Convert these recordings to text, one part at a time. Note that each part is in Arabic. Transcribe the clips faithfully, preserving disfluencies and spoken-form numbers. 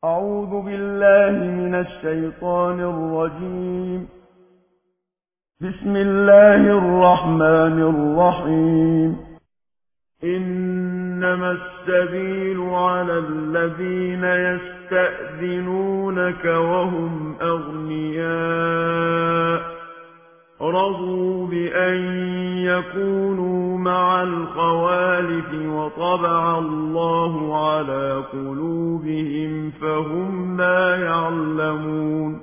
أعوذ بالله من الشيطان الرجيم. بسم الله الرحمن الرحيم. إنما السبيل على الذين يستأذنونك وهم أغنياء رضوا بأن يكونوا مع الخوالف وطبع الله على قلوبهم فهم لا يعلمون.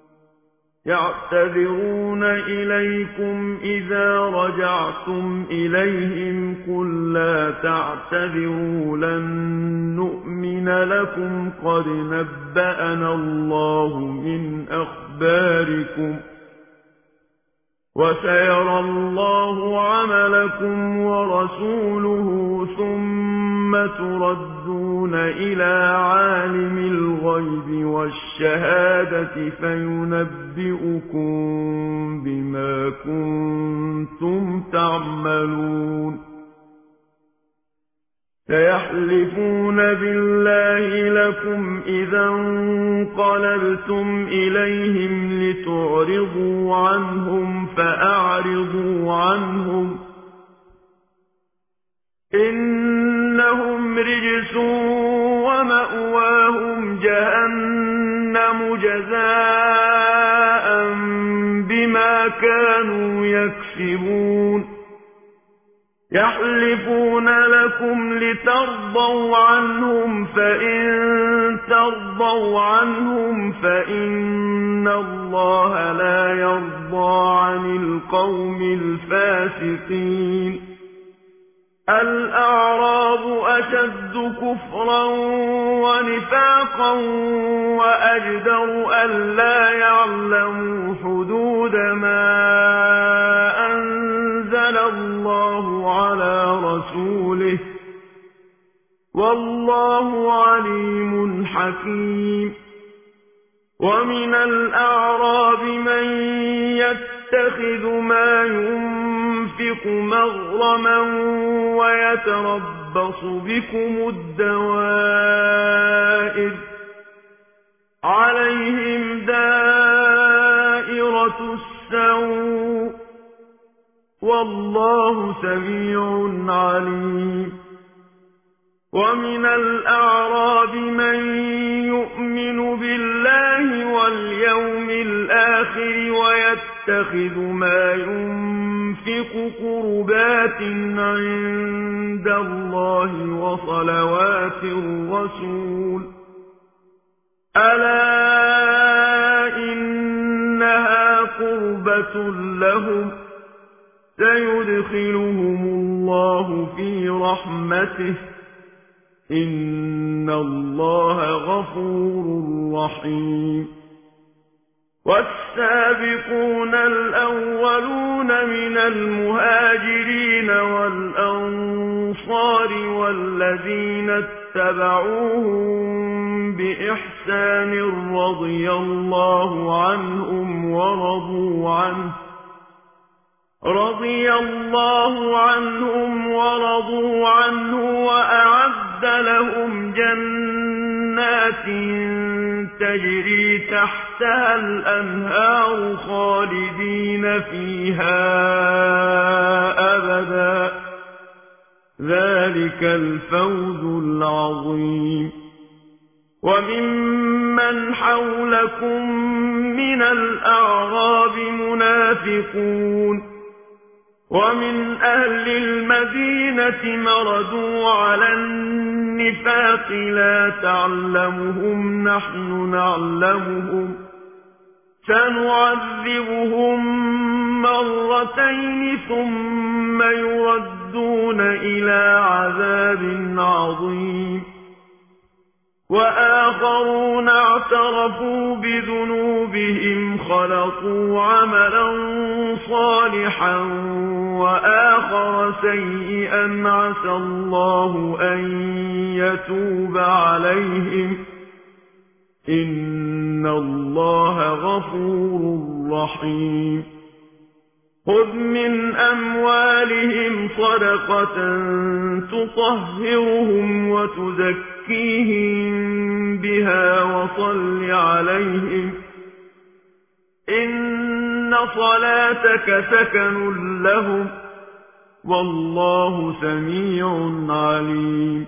يعتذرون إليكم إذا رجعتم إليهم قل لا تعتذروا لن نؤمن لكم قد نبأنا الله من أخباركم وسيرى الله عملكم ورسوله ثم تردون إلى عالم الغيب والشهادة فينبئكم بما كنتم تعملون. سيحلفون بالله لكم إذا انقلبتم إليهم لتعرضوا عنهم فأعرضوا عنهم إنهم رجس ومأواهم جهنم جزاء بما كانوا يكسبون. يحلفون لكم لترضوا عنهم فإن ترضوا عنهم فإن الله لا يرضى عن القوم الفاسقين. الأعراب أشد كفرا ونفاقا وأجدر ألا يعلموا حدود ما أنزل الله على رسوله والله عليم حكيم. ومن الأعراب من يتخذ ما ينفق مغرما ويتربص بكم الدوائر عليهم دائرة السوء والله سميع عليم. ومن الأعراب من يؤمن بالله واليوم الآخر ويتخذ ما ينفق قربات عند الله وصلوات الرسول ألا إنها قربة لهم سيدخلهم الله في رحمته إن الله غفور رحيم. والسابقون الأولون من المهاجرين والأنصار والذين اتبعوهم بإحسان رضي الله عنهم ورضوا عنه رضي الله عنهم ورضوا عنه وأعد لهم جنات تجري تحتها الأنهار خالدين فيها أبدا ذلك الفوز العظيم. وممن حولكم من الأعراب منافقون ومن أهل المدينة مردوا على النفاق لا تعلمهم نحن نعلمهم سنعذبهم مرتين ثم يردون إلى عذاب عظيم. وآخرون اعترفوا بذنوبهم خلطوا عملا صالحا وآخر سيئا عسى الله أن يتوب عليهم إن الله غفور رحيم. خذ من أموالهم صدقة تطهرهم وتزكيهم بها وصل عليهم إن صلاتك سكن لهم والله سميع عليم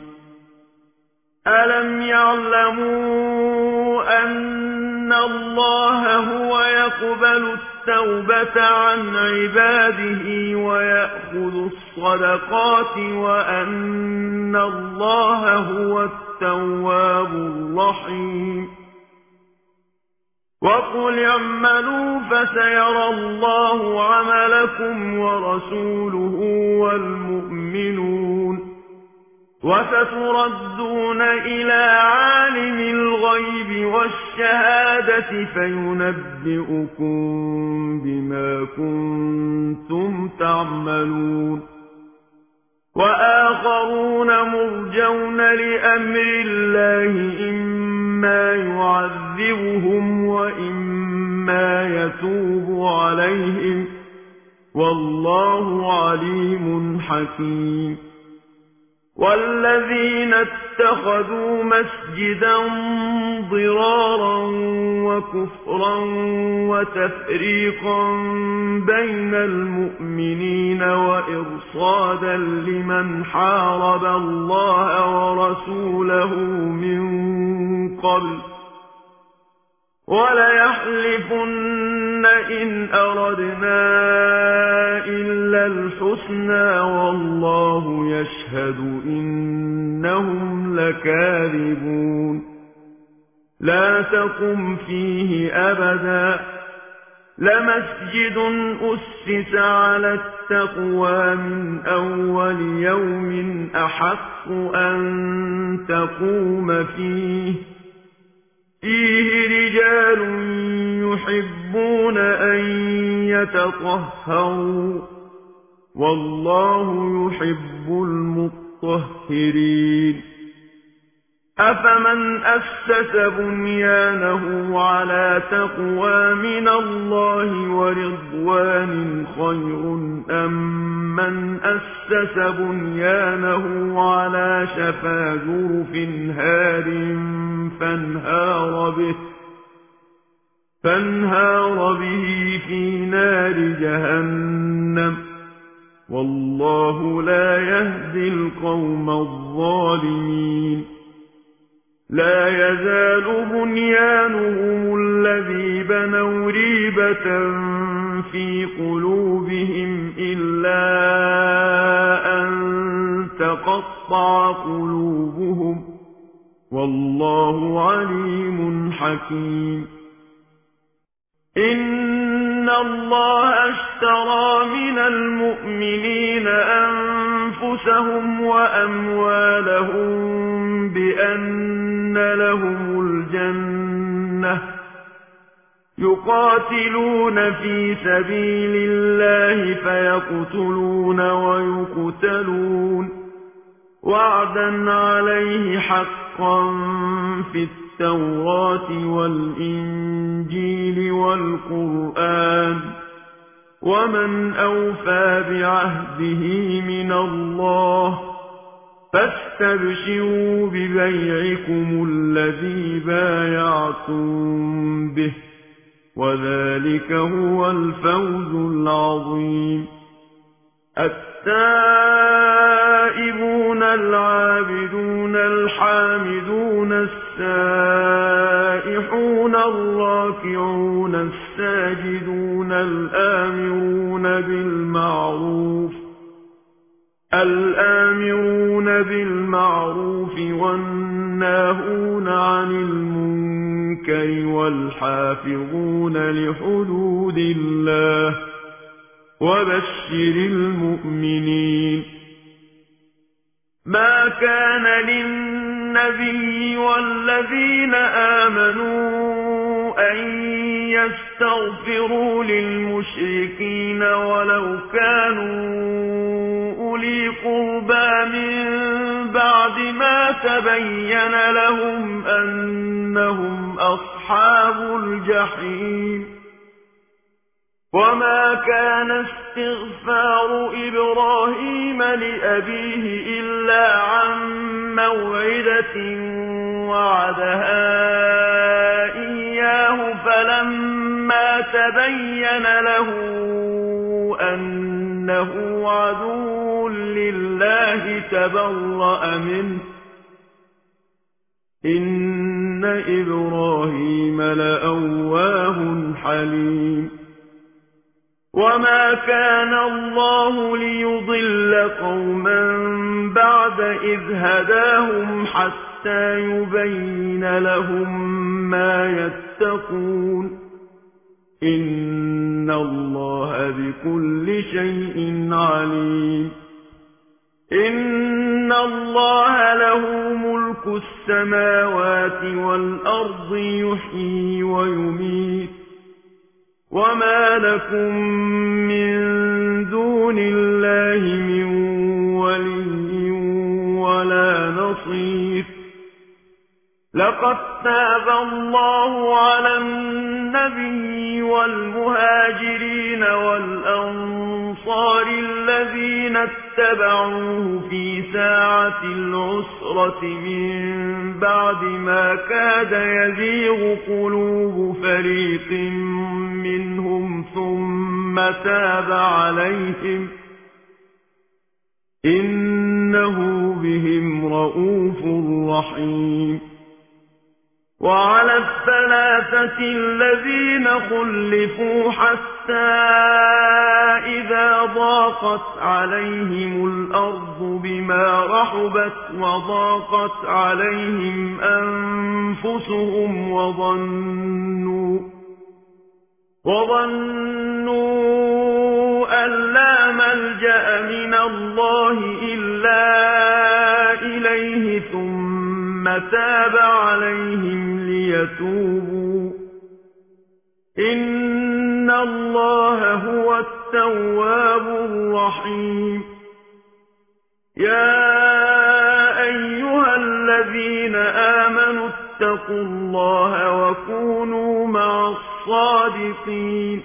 ألم يعلموا أن الله هو يقبل التوبة عن عباده ويأخذ الصدقات وأن الله هو التواب الرحيم وقل اعملوا فسيرى الله عملكم ورسوله والمؤمنون وستردون إلى عالم الغيب والشهادة فينبئكم بما كنتم تعملون وآخرون مرجون لأمر الله إما يعذبهم وإما يتوب عليهم والله عليم حكيم والذين اتخذوا مسجدا ضرارا وكفرا وتفريقا بين المؤمنين وإرصادا لمن حارب الله ورسوله من قبل وليحلفن إن أردنا إلا الحسنى والله يشهد إنهم لكاذبون لا تقم فيه أبدا لمسجد أسس على التقوى من أول يوم أحق أن تقوم فيه فيه رجال يحبون أن يتطهروا والله يحب المطهرين أفمن أسس بنيانه على تقوى من الله ورضوان خير أم من أسس بنيانه على شفا جرف هار فانهار به فانهار به في نار جهنم والله لا يهدي القوم الظالمين لا يزال بنيانهم الذي بنوا ريبة في قلوبهم إلا أن تقطع قلوبهم والله عليم حكيم إن الله اشترى من المؤمنين أنفسهم وأموالهم بأن لهم الجنة يقاتلون في سبيل الله فيقتلون ويقتلون وعدا عليه حقا في التوراة والإنجيل والقرآن ومن أوفى بعهده من الله فاستبشروا ببيعكم الذي بايعتم به وذلك هو الفوز العظيم التائبون العابدون الحامدون السائحون الراكعون الساجدون الآمرون بالمعروف الآمرون بالمعروف والناهون عن المنكر والحافظون لحدود الله وبشر المؤمنين ما كان للنبي والذين آمنوا أن يستغفروا للمشركين ولو كانوا أولي قربى من بعد ما تبين لهم أنهم أصحاب الجحيم وما كان استغفار إبراهيم لأبيه إلا عن موعدة وعدها تبين له أنه عدو لله تبرأ منه إن إبراهيم لأواه حليم وما كان الله ليضل قوما بعد إذ هداهم حتى يبين لهم ما يتقون إن الله بكل شيء عليم إن الله له ملك السماوات والأرض يحيي ويميت وما لكم من دون الله من ولي ولا نصير لقد تاب الله على النبي والمهاجرين والأنصار الذين اتبعوه في ساعة العسرة من بعد ما كاد يزيغ قلوب فريق منهم ثم تاب عليهم إنه بهم رءوف رحيم وعلى الثلاثة الذين خلفوا حتى إذا ضاقت عليهم الأرض بما رحبت وضاقت عليهم أنفسهم وظنوا وظنوا أن لا ملجأ من الله إلا إليه ثم تاب عليهم ليتوبوا إن الله هو التواب الرحيم يا أيها الذين آمنوا اتقوا الله وكونوا مع الصادقين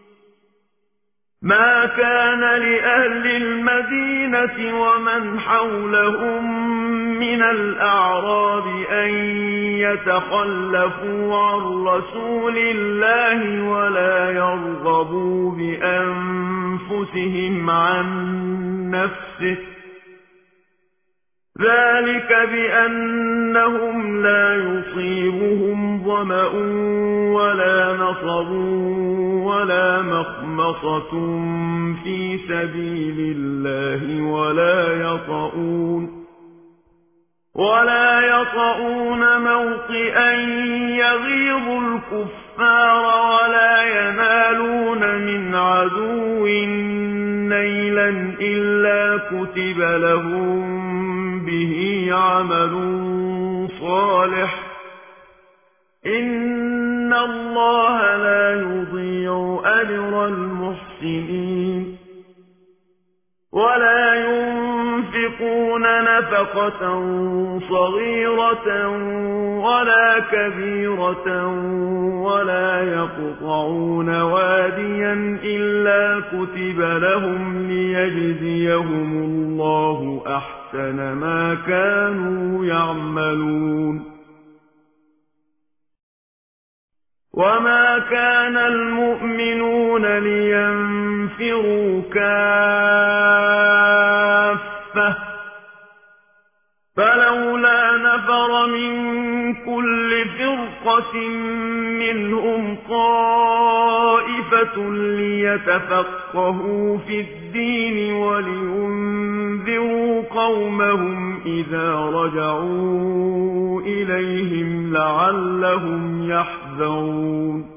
ما كان لأهل المدينة ومن حولهم من الأعراب أن يتخلفوا عن رسول الله ولا يرغبوا بأنفسهم عن نفسه ذلك بأنهم لا يصيبهم ظمأ ولا نصب ولا مخمصة في سبيل الله ولا يطؤون ولا يطؤون موطئا يغيظ الكفار ولا ينالون من عدو نيلا إلا كتب لهم به عمل صالح إن الله لا يضيع أجر المحسنين ولا ينفقون نفقة صغيرة ولا كبيرة ولا يقطعون واديا إلا كتب لهم ليجزيهم الله أحسن ما كانوا يعملون وما كان المؤمنون لينفروا كافة فلولا نفر من كل فرقة منهم طائفة ليتفقهوا في الدين ولينذروا قومهم إذا رجعوا إليهم لعلهم يحذرون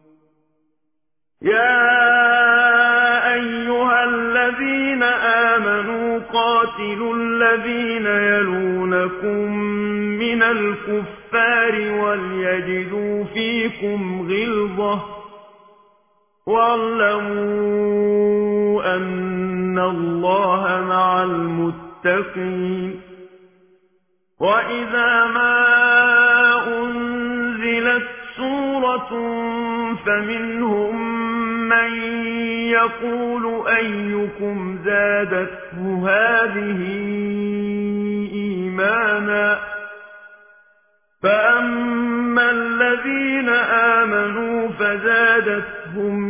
يا أيها الذين آمنوا قاتلوا الذين يلونكم من الكفار وليجدوا فيكم غلظة واعلموا أن الله مع المتقين وإذا ما أنزلت سورة فمنهم من يقول أيكم زادته هذه إيمانا فأما الذين آمنوا فزادتهم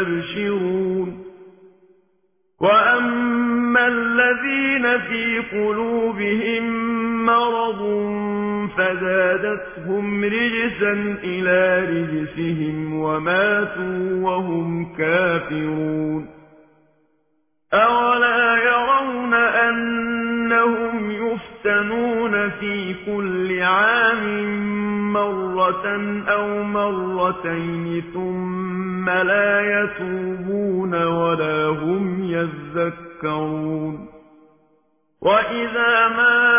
يستبشرون وأما الذين في قلوبهم مرض فزادتهم رجسا إلى رجسهم وماتوا وهم كافرون أولا يرون أنهم يفتنون في كل عام مرة أو مرتين ثم لا يتوبون ولا هم يذكرون وإذا ما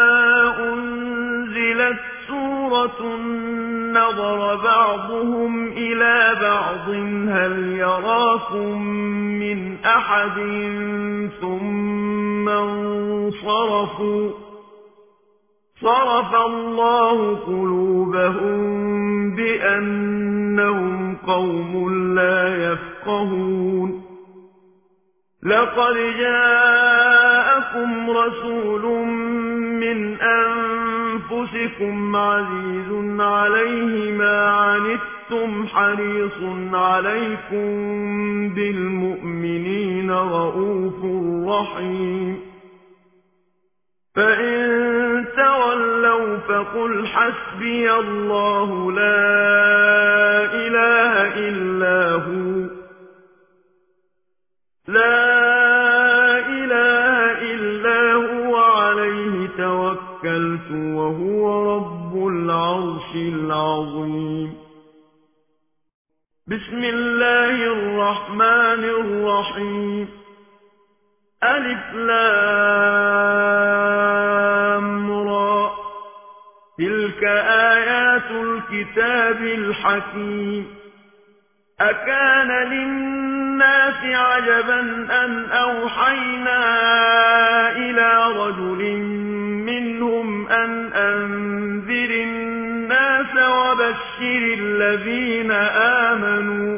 أنزلت سورة نظر بعضهم إلى بعض هل يراكم من أحد ثم انصرفوا صرف الله قلوبهم بأنهم قوم لا يفقهون لقد جاءكم رسول من أنفسكم عزيز عليه ما عنتم حريص عليكم بالمؤمنين رؤوف رحيم فإن تولوا فقل حسبي الله لا إله إلا هو لا إله إلا هو عليه توكلت وهو رب العرش العظيم بسم الله الرحمن الرحيم ألف لام را تلك آيات الكتاب الحكيم أكان للناس عجبا أن أوحينا إلى رجل منهم أن أنذر الناس وبشر الذين آمنوا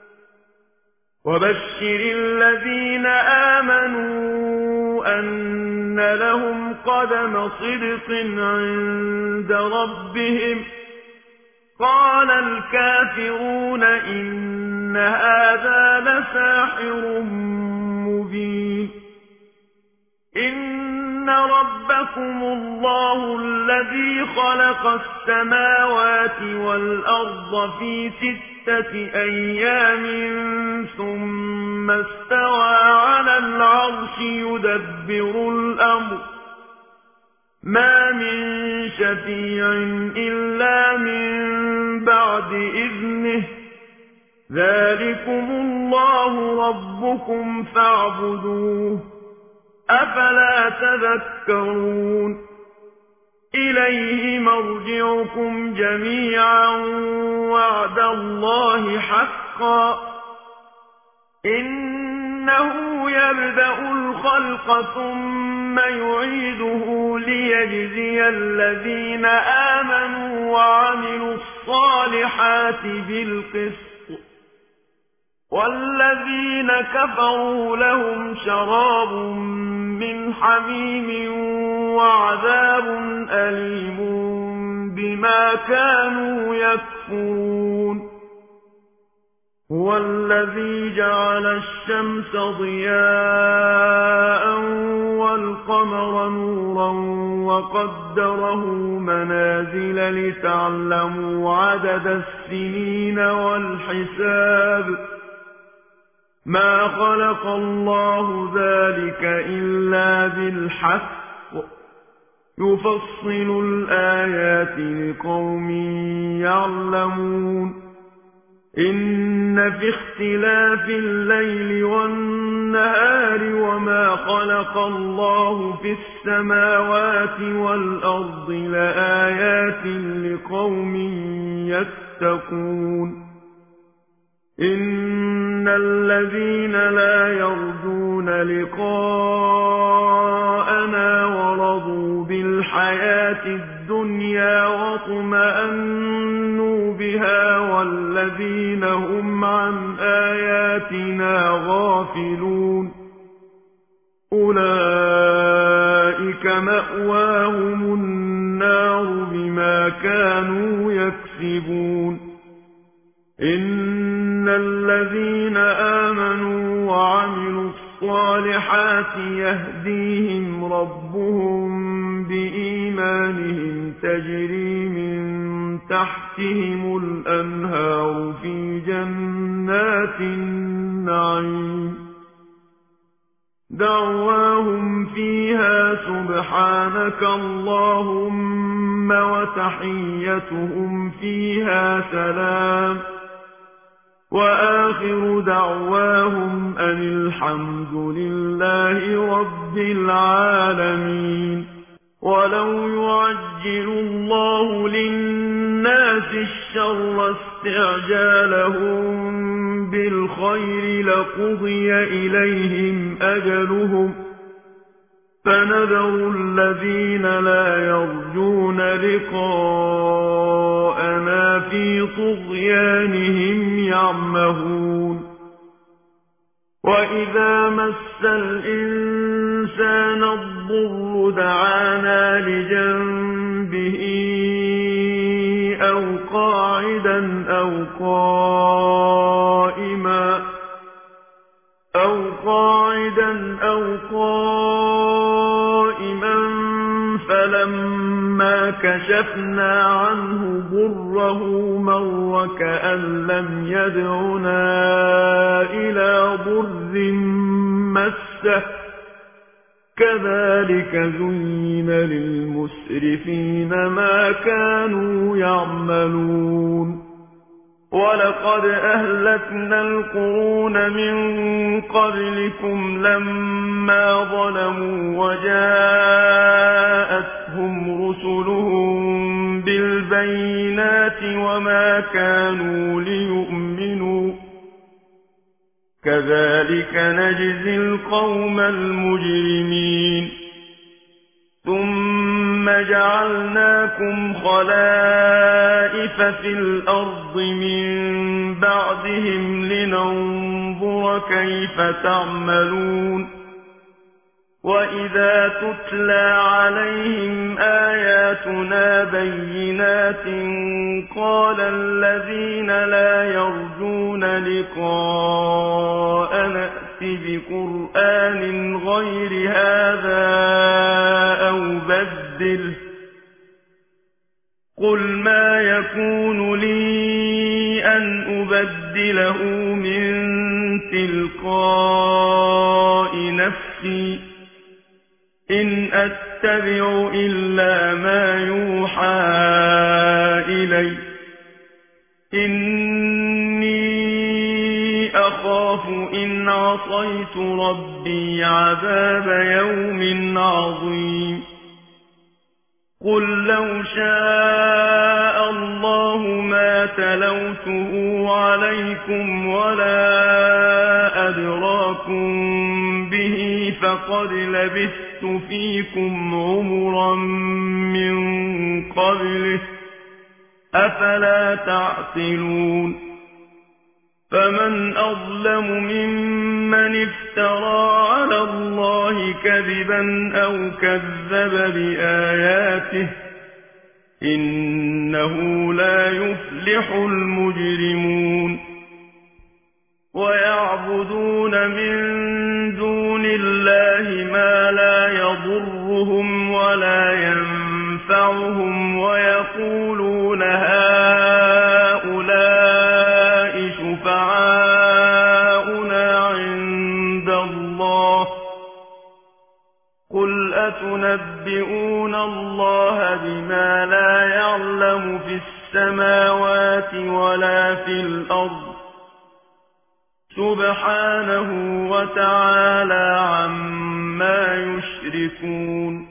وبشر الذين آمنوا أن لهم قدم صدق عند ربهم قال الكافرون إن هذا لساحر مبين إن ربكم الله الذي خلق السماوات والأرض في ستة أيام ثم استوى على العرش يدبر الأمر ما من شفيع إلا من بعد إذنه ذلكم الله ربكم فاعبدوه أفلا تذكرون إليه مرجعكم جميعا وعد الله حقا إنه يبدأ الخلق ثم يعيده ليجزي الذين آمنوا وعملوا الصالحات بالقسط والذين كفروا لهم شراب من حميم وعذاب أليم بما كانوا يكفرون هو الذي جعل الشمس ضياء والقمر نورا وقدره منازل لتعلموا عدد السنين والحساب ما خلق الله ذلك إلا بالحق يفصل الآيات لقوم يعلمون إن في اختلاف الليل والنهار وما خلق الله في السماوات والأرض لآيات لقوم يتقون إن الذين لا يرجون لقاءنا ورضوا بالحياة الدنيا واطمأنوا بها والذين هم عن آياتنا غافلون أولئك مأواهم النار بما كانوا يكسبون إن إن الذين آمنوا وعملوا الصالحات يهديهم ربهم بإيمانهم تجري من تحتهم الأنهار في جنات النعيم دعواهم فيها سبحانك اللهم وتحيتهم فيها سلام وآخر دعواهم أن الحمد لله رب العالمين. ولو يعجل الله للناس الشر استعجالهم بالخير لقضي إليهم أجلهم فنذر الذين لا يرجون لقاءنا في طغيانهم يعمهون. وإذا مس الإنسان الضر دعانا لجنبه أو قاعدا أو قائما أو قاعدا أو قائما فلما كشفنا عنه ضره مر كأن لم يدعنا إلى ضر مسه كذلك زين للمسرفين ما كانوا يعملون. ولقد أهلكنا القرون من قبلكم لما ظلموا وجاءتهم رسلهم بالبينات وما كانوا ليؤمنوا كذلك نجزي القوم المجرمين. ثم جعلناكم خلائف في الأرض من بعدهم لننظر كيف تعملون. وإذا تتلى عليهم آياتنا بينات قال الذين لا يرجون لقاء نأت بقرآن غير هذا أو بدله قل ما يكون لي أن أبدله من تلقاء نفسي إن أتبع إلا ما يوحى إلي إني أخاف إن عصيت ربي عذاب يوم عظيم. قل لو شاء الله ما تلوته عليكم ولا أدراكم به فقد لبثت فيكم عمرا من قبله أفلا تعقلون. فمن أظلم ممن افترى على الله كذبا أو كذب بآياته إنه لا يفلح المجرمون. ويعبدون من دون الله ما لا يضرهم ولا ينفعهم ويقولون هؤلاء شفعاؤنا عند الله قل أتنبئون الله بما لا يعلم في السماوات ولا في الأرض سبحانه وتعالى عما يشركون.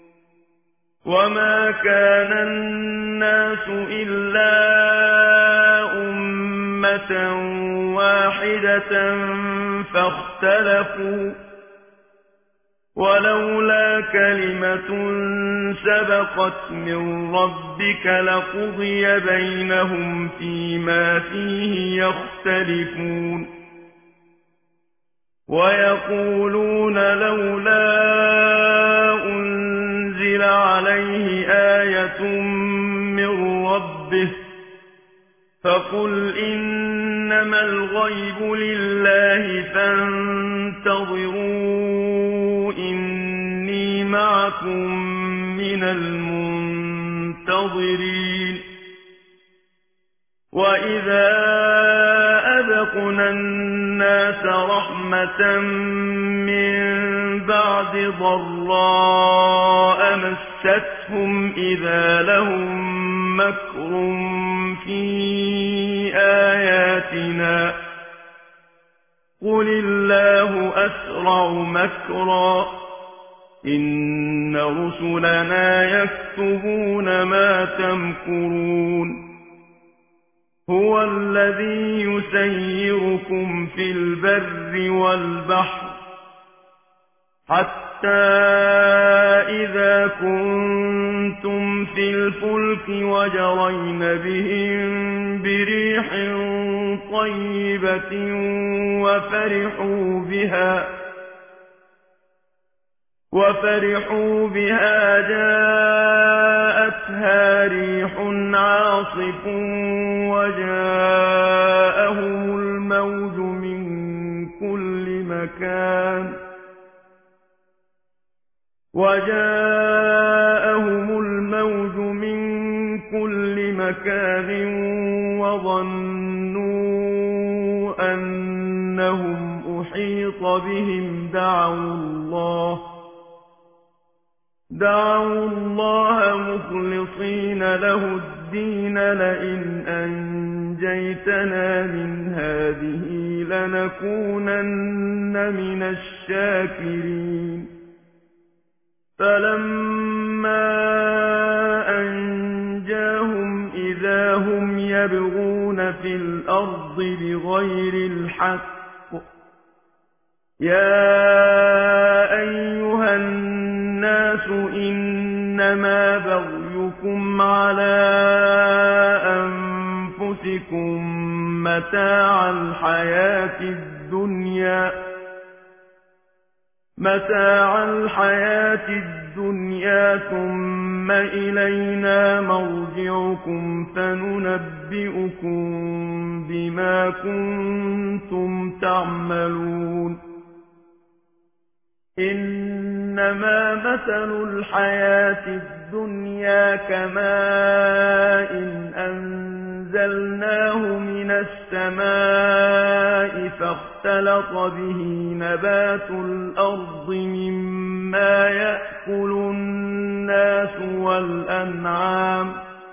وما كان الناس إلا أمة واحدة فاختلفوا ولولا كلمة سبقت من ربك لقضي بينهم فيما فيه يختلفون. ويقولون لولا أنزل عليه آية من ربه فقل إنما الغيب لله فانتظروا إني معكم من المنتظرين وإذا أذقنا الناس رحمة من بعد ضراء مستهم إذا لهم مكر في آياتنا قل الله أسرع مكرا إن رسلنا يكتبون ما تمكرون هو الذي يسيركم في البر والبحر حتى إذا كنتم في الفلك وجرين بهم بريح طيبة وفرحوا بها وفرحوا بها جاءتها ريح عاصف وجاءهم الموج من كل مكان وجاءهم الموج من كل مكان وظنوا أنهم أحيط بهم دعوا الله دعوا الله مخلصين له الدين لئن أنجيتنا من هذه لنكونن من الشاكرين فلما أنجاهم إذا هم يبغون في الأرض بغير الحق يا أيها الناس إنما بغيكم على أنفسكم متاع الحياة الدنيا متاع الحياة الدنيا ثم إلينا مرجعكم فننبئكم بما كنتم تعملون إنما مثل الحياة الدنيا كماء أنزلناه من السماء فاختلط به نبات الأرض مما يأكل الناس والأنعام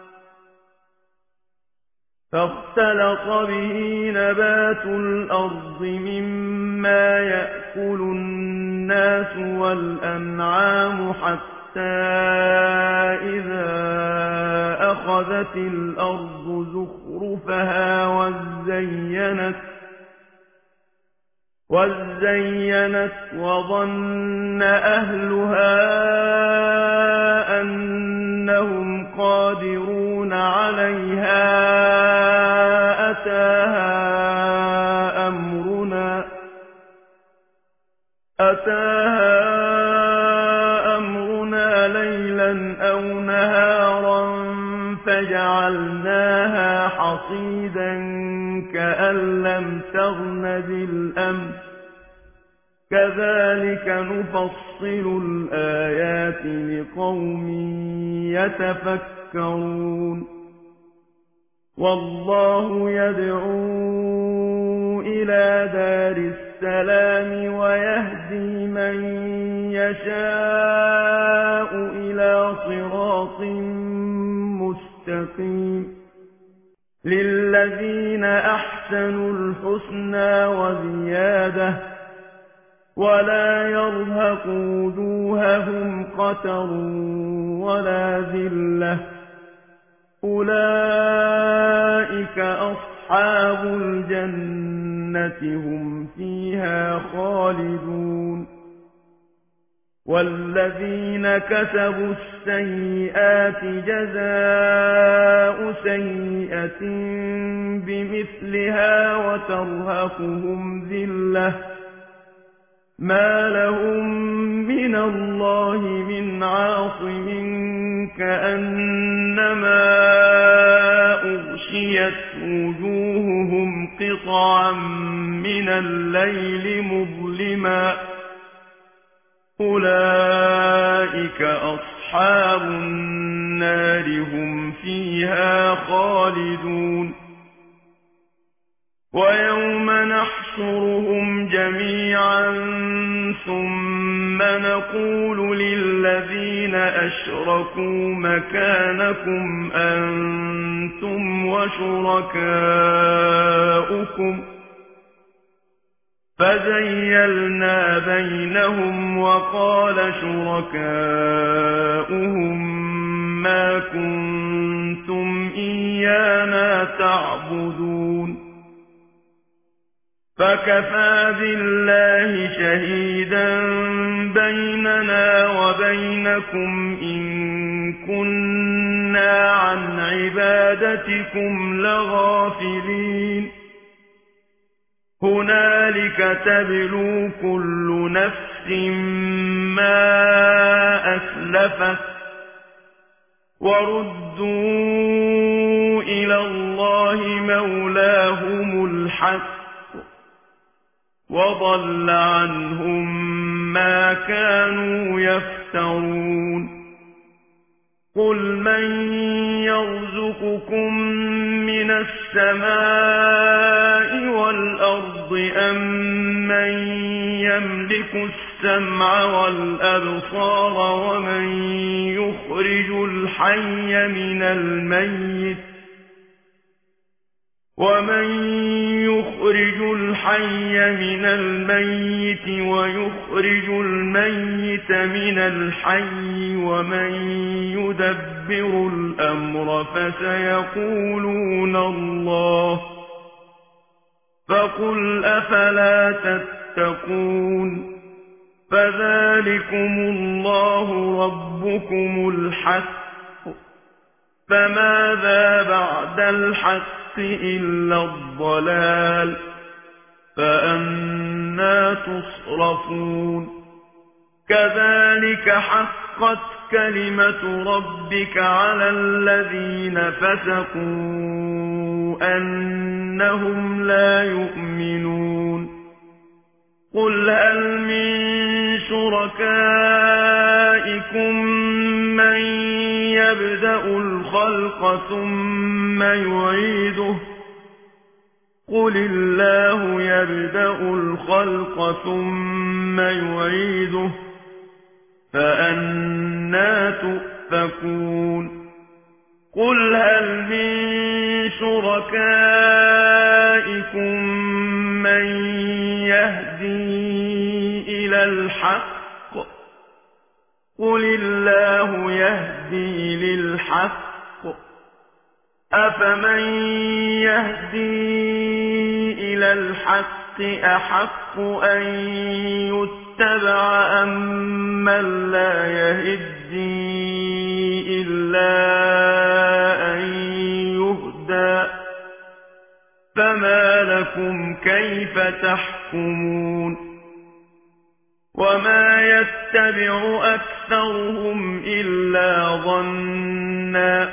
فاختلط به نبات الأرض مما يأكل الناس والأنعام حتى إذا أخذت الأرض زخرفها وزينت وزينت وظن أهلها أنهم قادرون عليها أتاها أمرنا أتاها أمرنا ليلا أو نهارا فجعلناها حصيدا كأن لم تغن بالأمس كذلك نفصل الآيات لقوم يتفكرون والله يدعو إلى دار السلام ويهدي من يشاء إلى صراط مستقيم للذين أحسنوا الحسنى وزيادة ولا يرهق وجوههم قتر ولا ذلة أولئك أصحاب الجنة هم فيها خالدون والذين كسبوا السيئات جزاء سيئة بمثلها وترهقهم ذلة ما لهم من الله من عاصم كأنما أغشي غشيت وجوههم قطعا من الليل مظلما أولئك أصحاب النار هم فيها خالدون ويوم نحشرهم جميعا ثم نقول للذين أشركوا مكانكم أنتم وشركاؤكم فزيلنا بينهم وقال شركاؤهم ما كنتم إيانا تعبدون فكفى بالله شهيدا بيننا وبينكم إن كنا عن عبادتكم لغافلين هنالك تبلو كل نفس ما أسلفت وردوا إلى الله مولاهم الحق وضل عنهم ما كانوا يفترون قل من يرزقكم من السماء والأرض أم من يملك السمع والأبصار ومن يخرج الحي من الميت ومن يخرج الحي من الميت ويخرج الميت من الحي ومن يدبر الأمر فسيقولون الله فقل أفلا تتقون فذلكم الله ربكم الحق فماذا بعد الحق إلا الضلال فأنى تصرفون كذلك حقت كلمة ربك على الذين فسقوا أنهم لا يؤمنون قل هل من شركائكم من يبدأ الخلق ثم يعيده قل الله يبدأ الخلق ثم يعيده فأنى تؤفكون قل هل من شركائكم من يهدي إلى الحق قل الله يهدي للحق أفمن يهدي إلى الحق أحق أن يتبع أم من لا يهدي إلا أن يهدى فما لكم كيف تحكمون وما يتبع أكثرهم إلا ظنا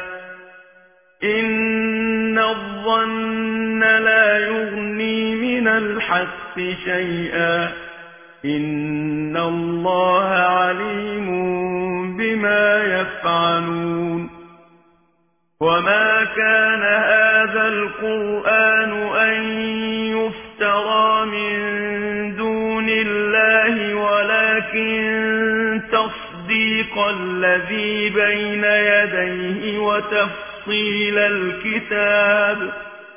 إن الظن لا يغني من الحق شيئا إن الله عليم بما يفعلون وما كان هذا القرآن أن يفترى من دون الله ولكن تصديق الذي بين يديه وتفصيل الكتاب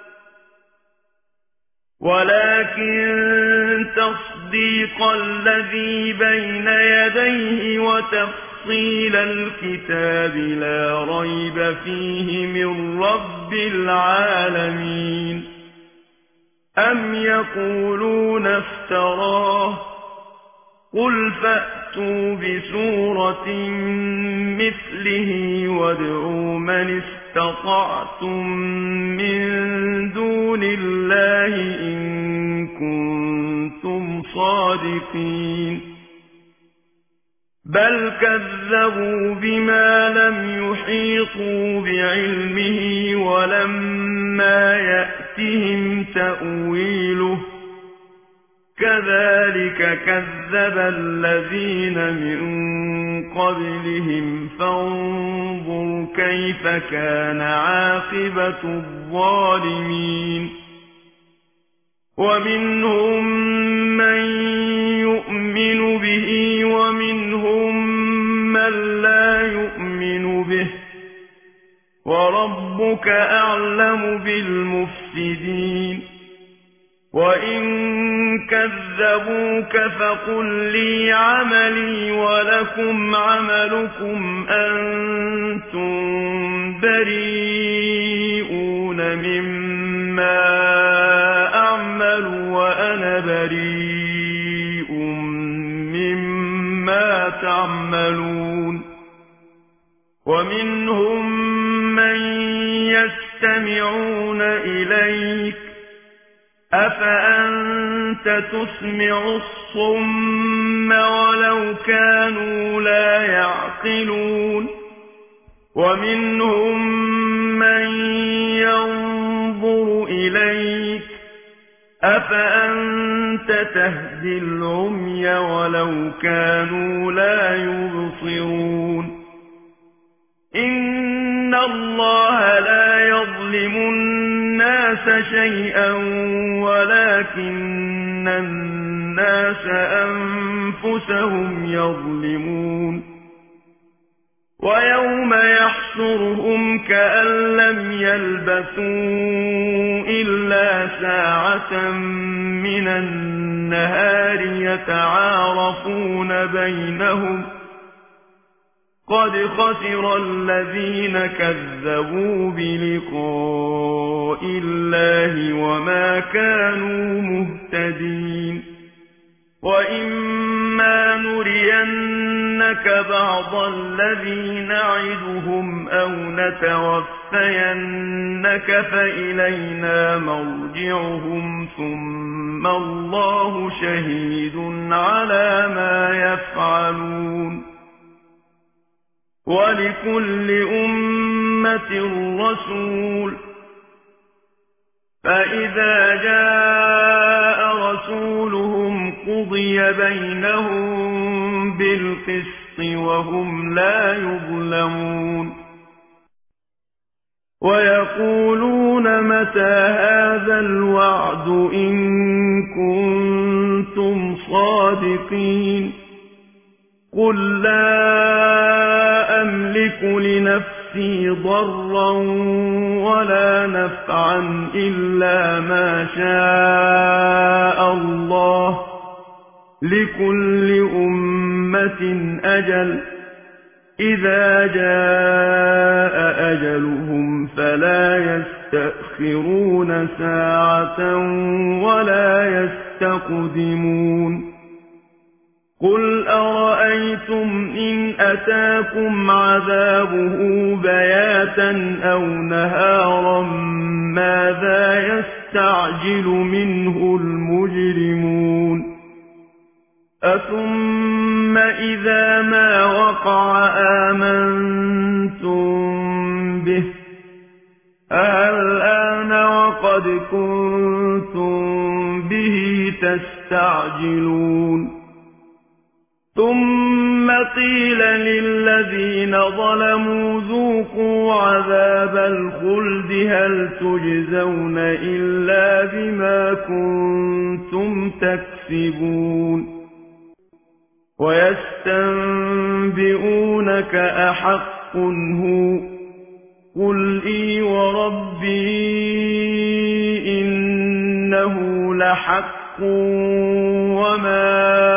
ولكن تصديق الذي بين يديه وتفصيل الكتاب لا ريب فيه من رب العالمين أم يقولون افتراه قل فأتوا بسورة مثله وادعوا من استطعتم من دون الله إن كنتم صادقين بل كذبوا بما لم يحيطوا بعلمه ولما يأتهم تأويله كذلك كذب الذين من قبلهم فانظر كيف كان عاقبة الظالمين ومنهم من يؤمن به ومنهم من لا يؤمن به وربك أعلم بالمفسدين وإن كذبوك فقل لي عملي ولكم عملكم أنتم بريئون مما أعمل وأنا بريء مما تعملون ومنهم من يستمعون إليك أفأنت تسمع الصم ولو كانوا لا يعقلون ومنهم من ينظر إليك أفأنت تهدي العمي ولو كانوا لا يبصرون إن الله لا يظلم الناس شيئا ولكن الناس أنفسهم يظلمون ويوم يحشرهم كأن لم يلبثوا إلا ساعة من النهار يتعارفون بينهم قد خسر الذين كذبوا بلقاء الله وما كانوا مهتدين وإما نرينك بعض الذي نعدهم أو نتوفينك فإلينا مرجعهم ثم الله شهيد على ما يفعلون ولكل أمة رسول فإذا جاء رسولهم قضي بينهم بالقسط وهم لا يظلمون ويقولون متى هذا الوعد إن كنتم صادقين قل لا أملك لنفسي ضرا ولا نفعا إلا ما شاء الله لكل أمة أجل إذا جاء أجلهم فلا يستأخرون ساعة ولا يستقدمون قل أرأيتم إن أتاكم عذابه بياتا أو نهارا ماذا يستعجل منه المجرمون أثم إذا ما وقع آمنتم به الآن وقد كنتم به تستعجلون ثم قيل للذين ظلموا ذوقوا عذاب الخلد هل تجزون إلا بما كنتم تكسبون ويستنبئونك أحق هو قل إي وربي إنه لحق وما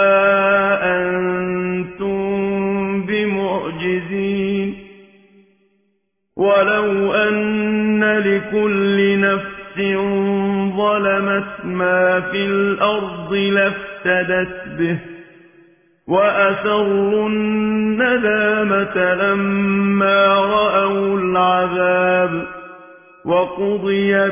أنتم بمعجزين ولو أن لكل نفس ظلمت ما في الأرض لافتدت به وأسروا الندامة لما رأوا العذاب وقضي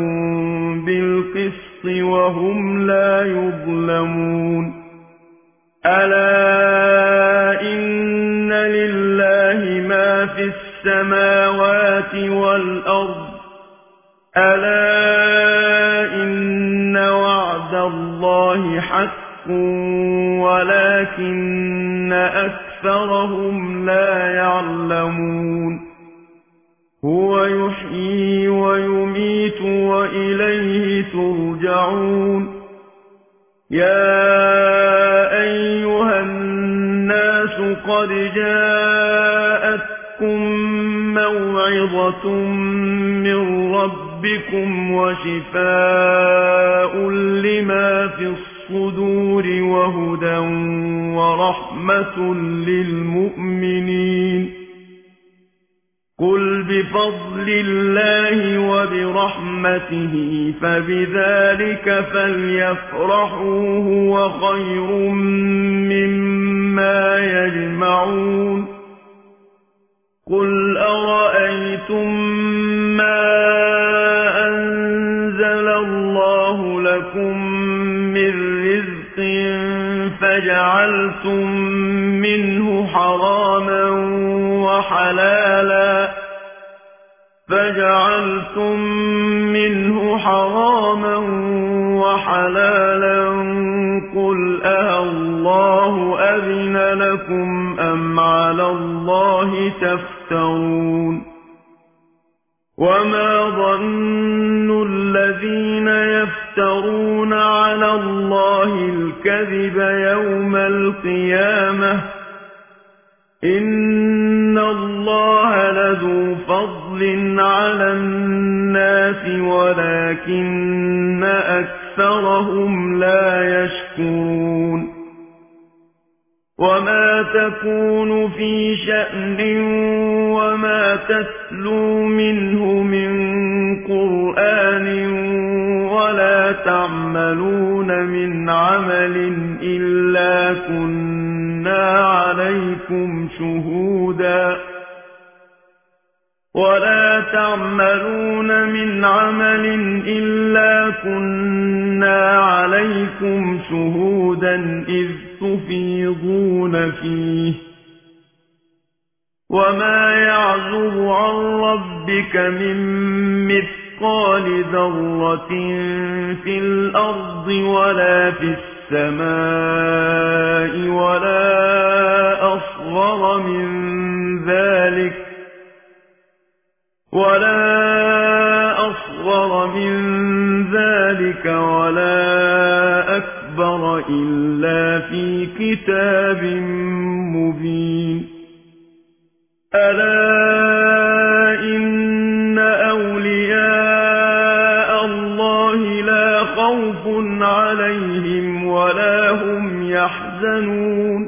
بينهم بالقسط وهم لا يظلمون ألا إن لله ما في السماوات والأرض ألا إن وعد الله حق ولكن أكثرهم لا يعلمون هو يحيي ويميت وإليه ترجعون يا أيها الناس قد جاءتكم موعظة من ربكم وشفاء لما في الصدور وهدى ورحمة للمؤمنين قل بفضل الله وبرحمته فبذلك فليفرحوا هو خير مما يجمعون قل أرأيتم ما أنزل الله لكم من رزق فجعلتم منه حراما وحلالا فجعلتم منه حراما وحلالا قل أَاللَّهُ أذن لكم أم على الله تفترون وما ظن الذين يفترون على الله الكذب يوم القيامة إن الله لذو فضل على الناس ولكن أكثرهم لا يشكرون وما تكون في شأن وما تتلو منه من قرآن ولا تعملون من عمل إلا كنا عليكم شهودا ولا تعملون من عمل إلا كنا عليكم شهودا إذ تفيضون فيه وما يعزب عن ربك من مثقال ذرة في الأرض ولا في السماء ولا أصغر من ذلك ولا أصغر من ذلك ولا أكبر إلا في كتاب مبين ألا إن أولياء الله لا خوف عليهم ولا هم يحزنون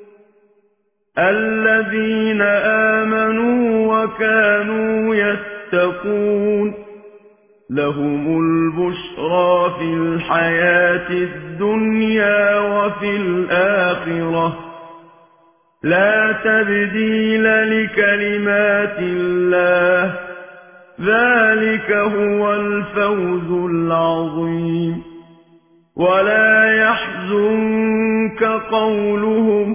الذين آمنوا وكانوا يتقون لهم البشرى في الحياة الدنيا وفي الآخرة لا تبديل لكلمات الله ذلك هو الفوز العظيم ولا يحزنك قولهم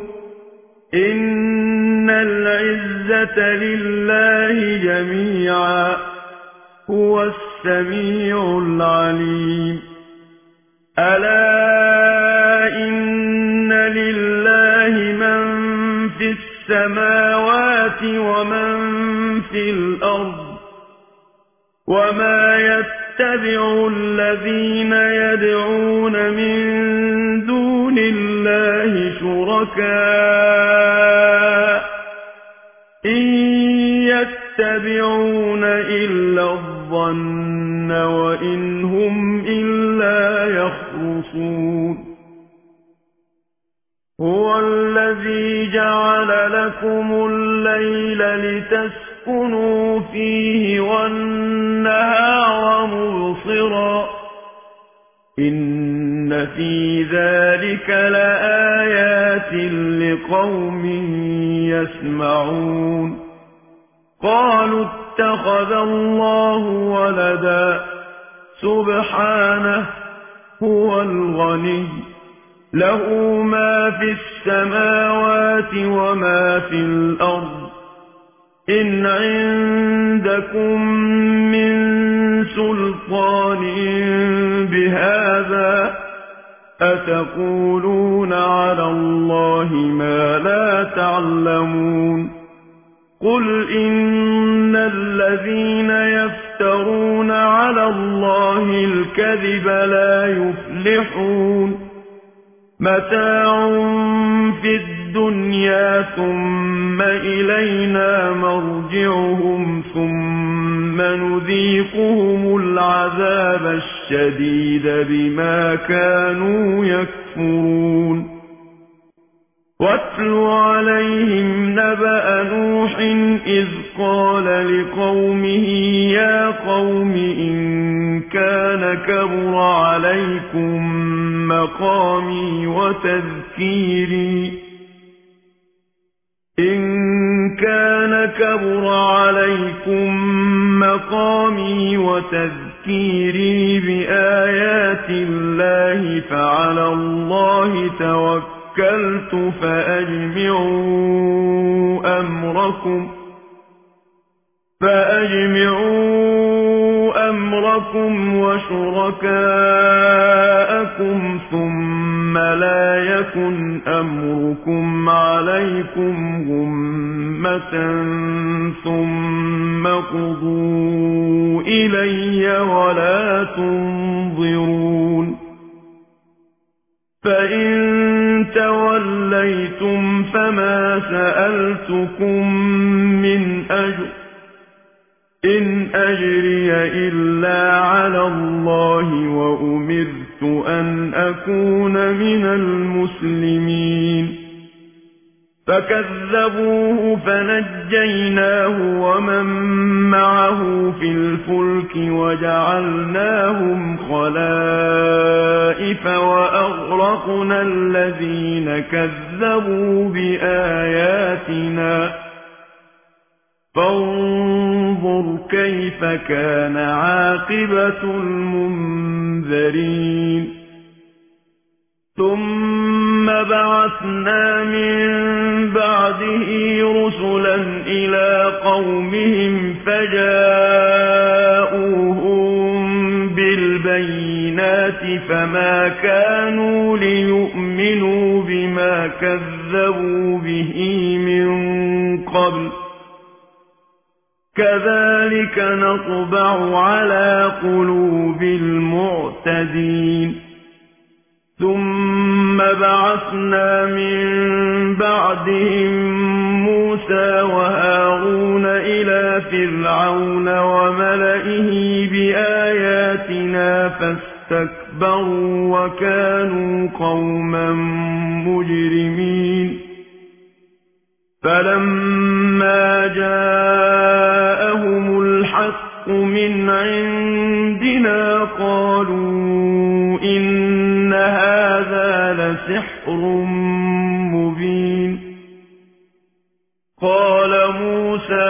إن العزة لله جميعا هو السميع العليم ألا إن لله من في السماوات ومن في الأرض وما يتبع الذين يدعون من دون الله شركاء إن يتبعون إلا الظن وإن هم إلا يخرصون هو الذي جعل لكم الليل لتسكنوا فيه والنهار مبصرا إن في ذلك لآيات لقوم يسمعون قالوا اتخذ الله ولدا سبحانه هو الغني له ما في السماوات وما في الأرض إن عندكم من سلطان بهذا أتقولون على الله ما لا تعلمون قل إن الذين يفترون على الله الكذب لا يفلحون متاع في الدنيا ثم إلينا مرجعهم ثم نذيقهم العذاب الشديد بما كانوا يكفرون واتل عليهم نبأ نوح إذ قال لقومه يا قوم إن كان كبر عليكم مقامي وتذكيري إن كان كبر عليكم مقامي وتذكيري بآيات الله فعلى الله توكلت توكلت فأجمعوا أمركم فأجمعوا أمركم وشركاءكم ثم لا يكن أمركم عليكم غمة ثم قضوا إلي ولا تنظرون فإن توليتم فما سألتكم من أجر إن أجري إلا على الله وأمرت أن أكون من المسلمين فكذبوه فنجيناه ومن معه في الفلك وجعلناهم خلائف وأغرقنا الذين كذبوا بآياتنا فانظر كيف كان عاقبة المنذرين ثم بعثنا من بعده رسلا إلى قومهم فجاءوهم بالبينات فما كانوا ليؤمنوا بما كذبوا به من قبل كذلك نطبع على قلوب المعتدين ثم بعثنا من بعدهم موسى وهارون إلى فرعون وملئه بآياتنا فاستكبروا وكانوا قوما مجرمين فلما جاءهم الحق من عندنا قالوا إن هذا لسحر مبين قال موسى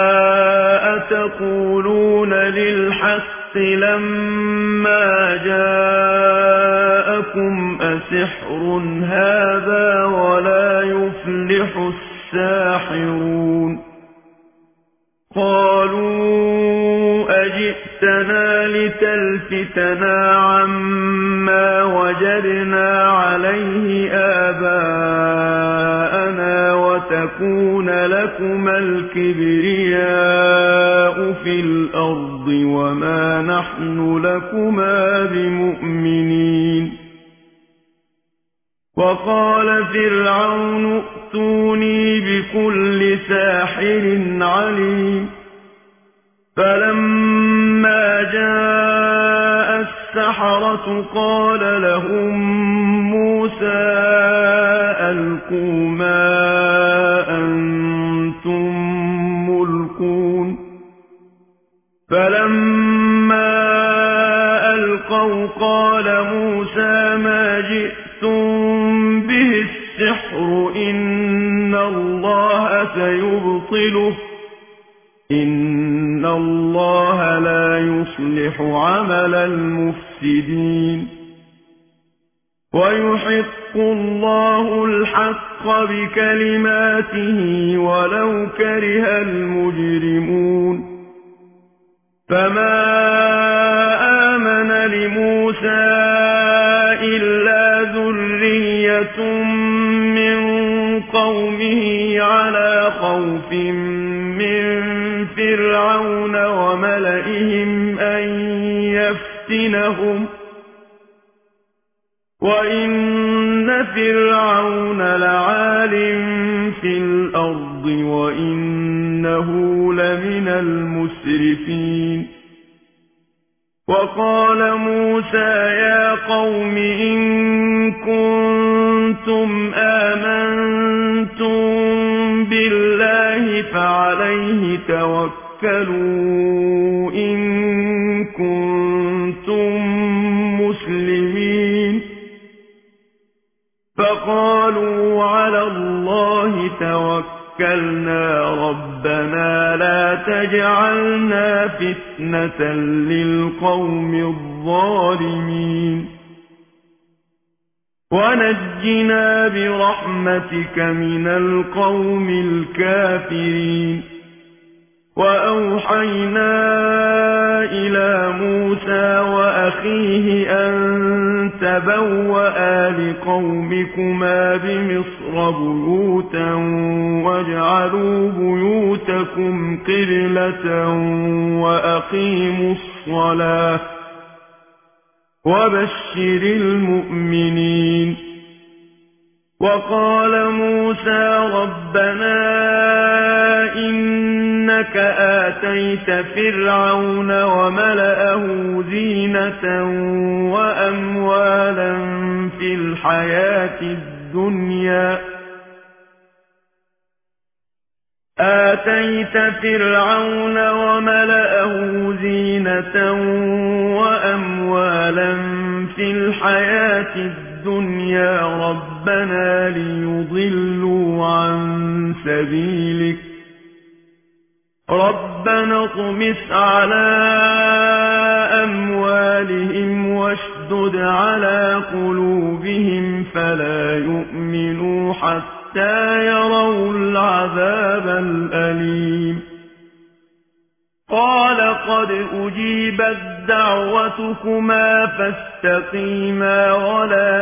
أتقولون للحق لما جاءكم أسحر هذا ولا يفلح الساحرون قالوا أجئتنا لتلفتنا عما وجدنا عليه آباءنا وتكون لكما الكبرياء في الأرض وما نحن لكما بمؤمنين وقال فرعون ائتوني بكل ساحر عليم فلما جاء السحرة قال لهم موسى ألقوا ما أنتم ملقون فلما ألقوا قال موسى ما جئتم به السحر إن الله سيبطله إن الله لا يصلح عمل المفسدين ويحق ويحق الله الحق بكلماته ولو كره المجرمون فما آمن لموسى إلا ذرية من قومه على خوف من فرعون وملئهم أن يفتنهم وإن فرعون لعال في الأرض وإنه لمن المسرفين وقال موسى يا قوم إن كنتم آمنتم بالله فعليه توكلوا إن كنتم مسلمين فقالوا على الله توكلنا ربنا لا تجعلنا فتنة للقوم الظالمين ونجنا برحمتك من القوم الكافرين وأوحينا إلى موسى وأخيه أن تبوأ لقومكما بمصر بيوتا واجعلوا بيوتكم قبلة وأقيموا الصلاة وبشر المؤمنين وقال موسى ربنا إنك آتيت فرعون وملأه زينة وأموالا في الحياة الدنيا آتيت فرعون وملأه زينة وأموالا في الحياة الدنيا ربنا ليضلوا عن سبيلك ربنا اطمس على أموالهم واشدد على قلوبهم فلا يؤمنوا حتى يروا العذاب الأليم قال قد أجيبت دعوتكما فاستقيما ولا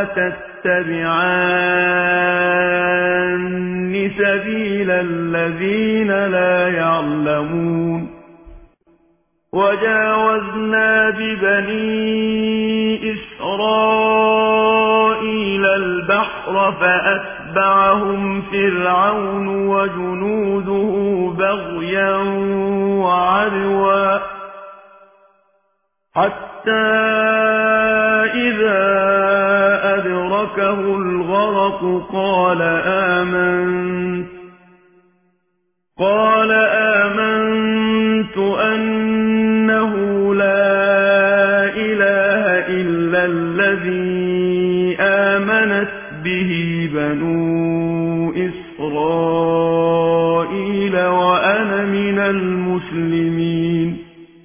تتبعان سبيل الذين لا يعلمون وجاوزنا ببني إسرائيل البحر فأتبعهم فرعون وجنوده بغيا وعدوا حتى إذا أدركه الغرق قال آمنت قال آمنت أنه لا إله إلا الذي آمنت به بنو إسرائيل وأنا من المسلمين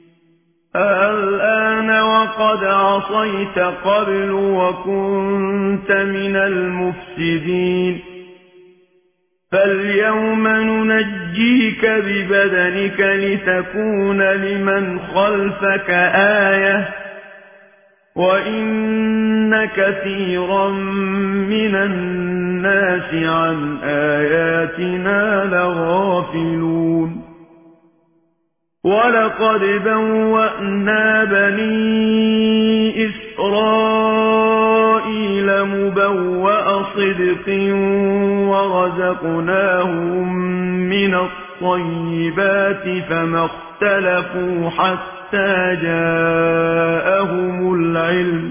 الآن وقد عصيت قبل وكنت من المفسدين فاليوم ننجيك ببدنك لتكون لمن خلفك آية وإن كثيرا من الناس عن آياتنا لغافلون ولقد بوأنا بني إسرائيل مبوأ صدق ورزقناهم من الطيبات فما اختلفوا حتى جاءهم العلم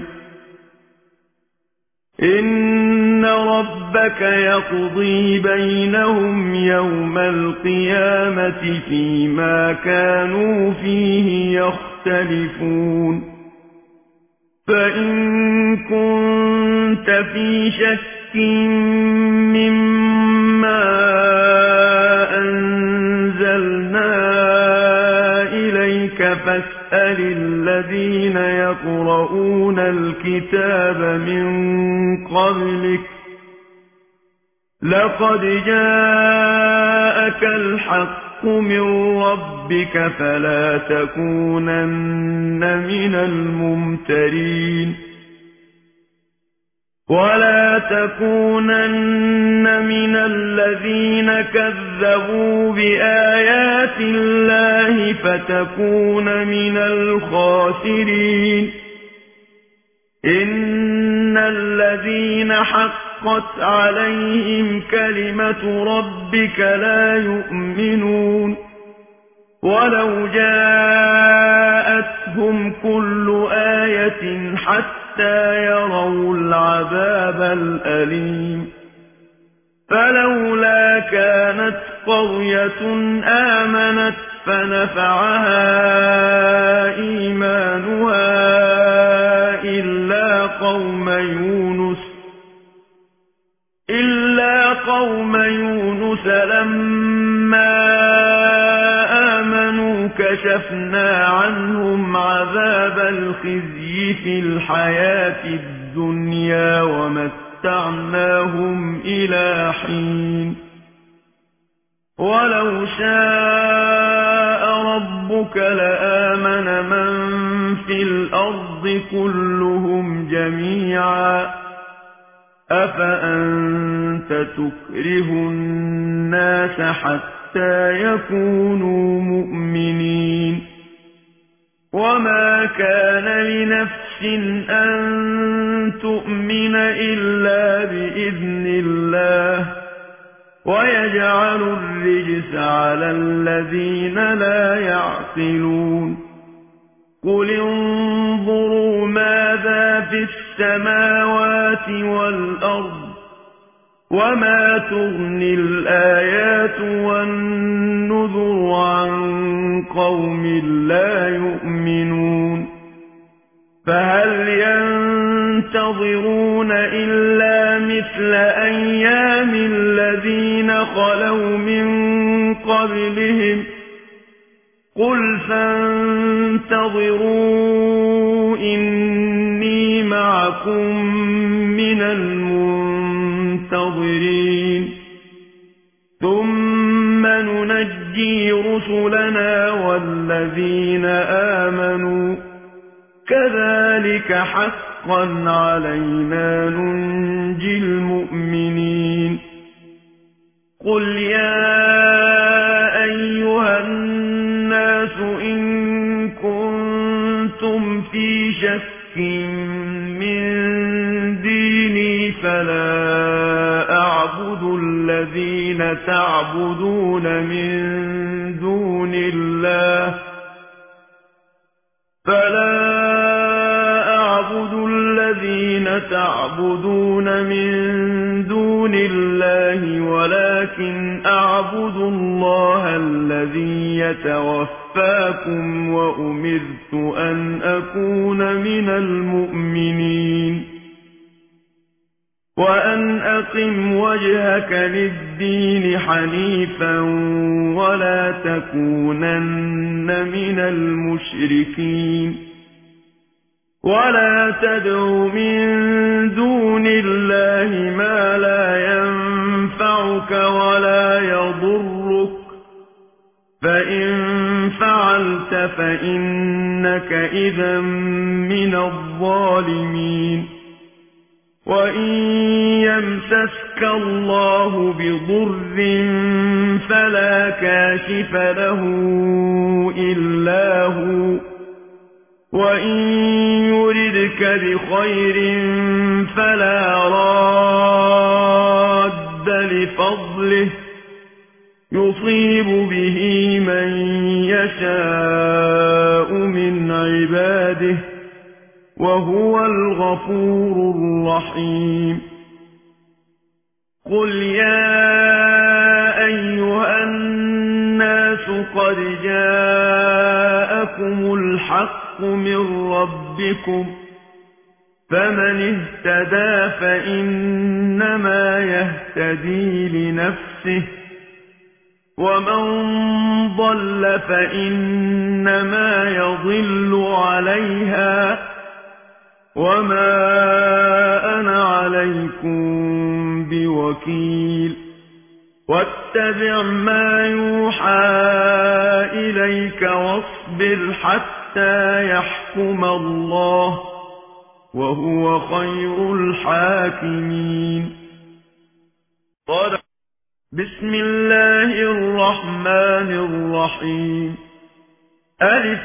إن ربك يقضي بينهم يوم القيامة فيما كانوا فيه يختلفون فإن كنت في شك مما أنزلنا إليك فاسأل الذين يقرؤون الكتاب من قبلك لقد جاءك الحق من ربك فلا تكونن من الممترين ولا تكونن من الذين كذبوا بآيات الله فتكون من الخاسرين إن الذين حقت عليهم كلمة ربك لا يؤمنون ولو جاءتهم كل آية حتى يروا العذاب الأليم فلولا كانت قرية آمنت فنفعها إيمانها إلا قوم يونس إلا قوم يونس لما آمنوا كشفنا عنهم عذاب الخزي في الحياة الدنيا ومتعناهم إلى حين ولو شاء ربك لآمن من في الأرض كلهم جميعا أفأنت تكره الناس حتى يكونوا مؤمنين وما كان لنفس أن تؤمن إلا بإذن الله ويجعل الرجس على الذين لا يعقلون قل انظروا ماذا في السماوات والأرض وما تغني الآيات والنذر عن قوم لا يؤمنون فهل ينتظرون إلا مثل أيام الذين خلوا من قبلهم قل فانتظروا إني معكم من المنتظرين ثم ننجي رسلنا والذين آمنوا كذلك حقا علينا ننجي المؤمنين قل يا أيها الناس إن كنتم في شك من ديني فلا أعبد الذين تعبدون من دون الله فلا أعبد الذين تعبدون من دون الله ولكن أعبد الله الذي يتوفاكم وأمرت أن أكون من المؤمنين وأن أقم وجهك للدين حنيفا ولا تكونن من المشركين ولا تدع من دون الله ما لا ينفعك ولا يضرك فإن فعلت فإنك إذا من الظالمين وإن يمسسك الله بضر فلا كاشف له إلا هو وإن يردك بخير فلا راد لفضله يصيب به من يشاء من عباده وهو الغفور الرحيم قل يا أيها الناس قد جاءكم الحق من ربكم فمن اهتدى فإنما يهتدي لنفسه ومن ضل فإنما يضل عليها وما أنا عليكم بوكيل وكيل واتبع ما يوحى إليك واصبر حتى يحكم الله وهو خير الحاكمين. بسم الله الرحمن الرحيم. ألف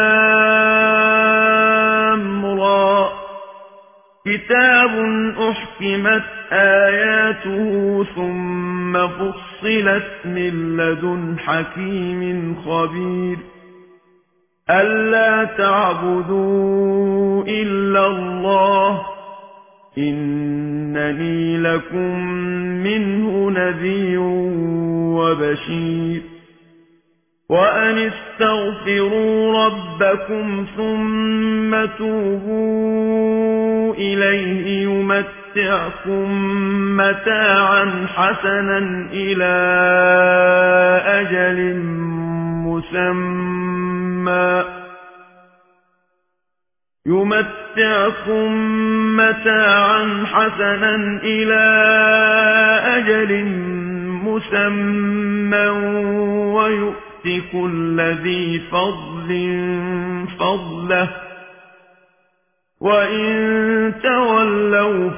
لام را كتاب أحكمت آياته ثم فصلت من لدن حكيم خبير ألا تعبدوا إلا الله إنني لكم منه نذير وبشير. وأن استغفروا ربكم ثم توبوا إليه يمتعكم متاعا حسنا إلى أجل مسمى يمتعكم متاعا حسنا إلى أجل مسمى ويؤتي كل ذي فضل فضله وإن تولوا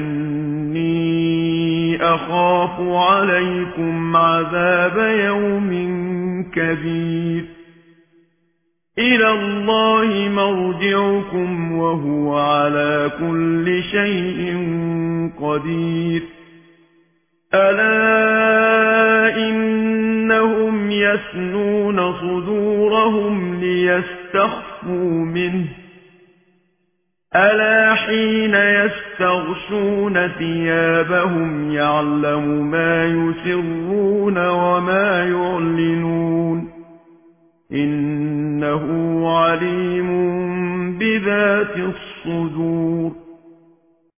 فإني أخاف عليكم عذاب يوم كبير. إلى الله مرجعكم وهو على كل شيء قدير. ألا إنهم يثنون صدورهم ليستخفوا منه ألا حين يستغشون ثيابهم يعلم ما يسرون وما يعلنون إنه عليم بذات الصدور.